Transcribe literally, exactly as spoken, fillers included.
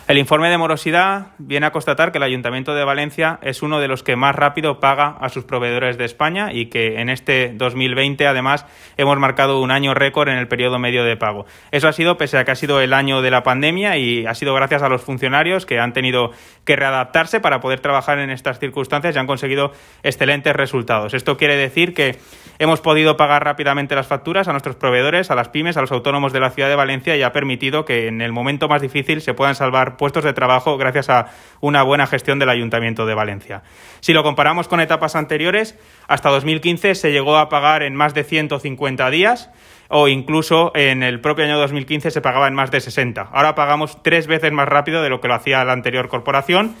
El informe de morosidad viene a constatar que el Ayuntamiento de Valencia es uno de los que más rápido paga a sus proveedores de España y que en este dos mil veinte, además, hemos marcado un año récord en el periodo medio de pago. Eso ha sido pese a que ha sido el año de la pandemia y ha sido gracias a los funcionarios que han tenido que readaptarse para poder trabajar en estas circunstancias y han conseguido excelentes resultados. Esto quiere decir que hemos podido pagar rápidamente las facturas a nuestros proveedores, a las pymes, a los autónomos de la ciudad de Valencia y ha permitido que en el momento más difícil se puedan salvar puestos de trabajo gracias a una buena gestión del Ayuntamiento de Valencia. Si lo comparamos con etapas anteriores, hasta dos mil quince se llegó a pagar en más de ciento cincuenta días o incluso en el propio año dos mil quince se pagaba en más de sesenta. Ahora pagamos tres veces más rápido de lo que lo hacía la anterior corporación